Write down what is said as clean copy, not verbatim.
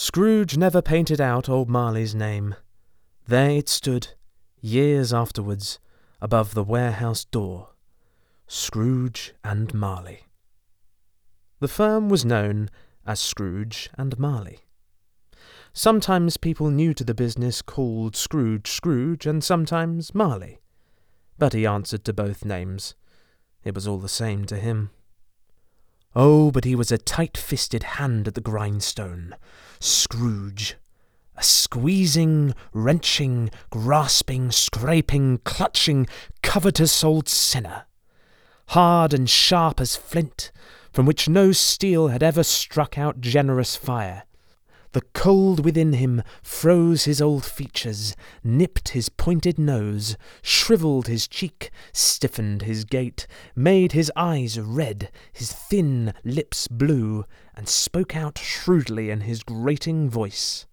Scrooge never painted out old Marley's name. There it stood, years afterwards, above the warehouse door. Scrooge and Marley. The firm was known as Scrooge and Marley. Sometimes people new to the business called Scrooge Scrooge, and sometimes Marley. But he answered to both names. It was all the same to him. Oh, but he was a tight-fisted hand at the grindstone. Scrooge. A squeezing, wrenching, grasping, scraping, clutching, covetous old sinner. Hard and sharp as flint, from which no steel had ever struck out generous fire. The cold within him froze his old features, nipped his pointed nose, shrivelled his cheek, stiffened his gait, made his eyes red, his thin lips blue, and spoke out shrewdly in his grating voice.